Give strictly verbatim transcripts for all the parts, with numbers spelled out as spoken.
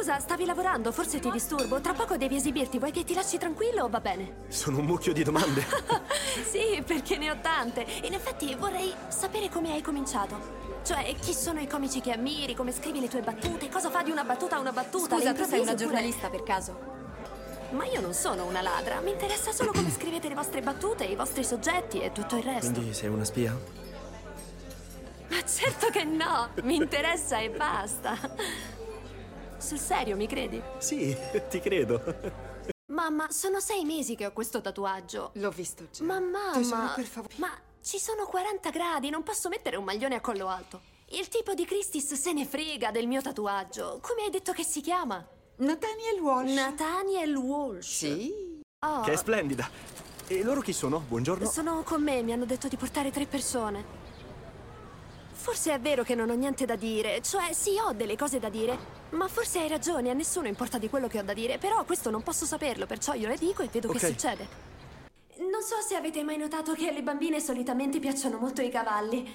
Scusa, stavi lavorando, forse ti disturbo. Tra poco devi esibirti, vuoi che ti lasci tranquillo o va bene? Sono un mucchio di domande. Sì, perché ne ho tante. In effetti vorrei sapere come hai cominciato. Cioè, chi sono i comici che ammiri, come scrivi le tue battute, cosa fa di una battuta a una battuta. Scusa, le tu sei una improvvisi oppure- giornalista per caso? Ma io non sono una ladra, mi interessa solo come scrivete le vostre battute, i vostri soggetti e tutto il resto. Quindi sei una spia? Ma certo che no, mi interessa e basta. Sul serio, mi credi? Sì, ti credo. Mamma, sono sei mesi che ho questo tatuaggio. L'ho visto già. Ma mamma, Tesoro, per favore. ma ci sono quaranta gradi, non posso mettere un maglione a collo alto. Il tipo di Christis se ne frega del mio tatuaggio. Come hai detto che si chiama? Nathaniel Walsh. Nathaniel Walsh. Sì. Oh, Che è splendida. E loro chi sono? Buongiorno. sono con me, mi hanno detto di portare tre persone. Forse è vero che non ho niente da dire, cioè sì, ho delle cose da dire, ma forse hai ragione, a nessuno importa di quello che ho da dire, però questo non posso saperlo, perciò io le dico e vedo Ok. che succede. Non so se avete mai notato che alle bambine solitamente piacciono molto i cavalli.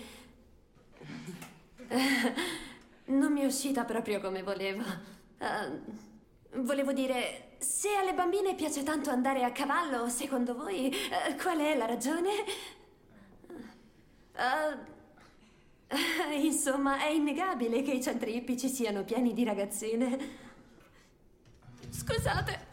Eh, Non mi è uscita proprio come volevo. Eh, volevo dire, se alle bambine piace tanto andare a cavallo, secondo voi, eh, qual è la ragione? Eh, eh, insomma, è innegabile che i centri ippici siano pieni di ragazzine. Scusate.